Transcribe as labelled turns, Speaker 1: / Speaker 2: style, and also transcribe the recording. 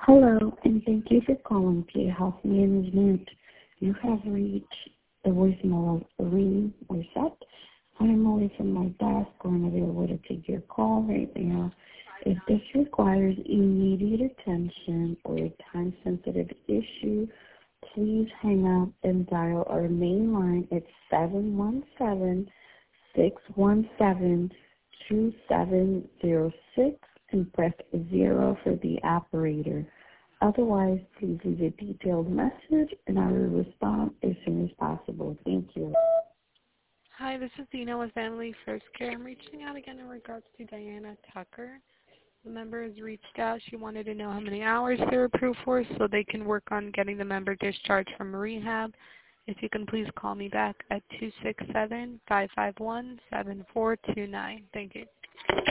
Speaker 1: Hello, and thank you for calling PA Health Management. You have reached the voicemail of Irene Morissette. I am away from my desk or unavailable to take your call right now. If this requires immediate attention or a time-sensitive issue, please hang up and dial our main line at 717-617-2706 and press 0 for the operator. Otherwise, please leave a detailed message and I will respond as soon as possible. Thank you.
Speaker 2: Hi, this is Dina with Family First Care. I'm reaching out again in regards to Diana Tucker. The member has reached out. She wanted to know how many hours they're approved for so they can work on getting the member discharged from rehab. If you can please call me back at 267-551-7429. Thank you.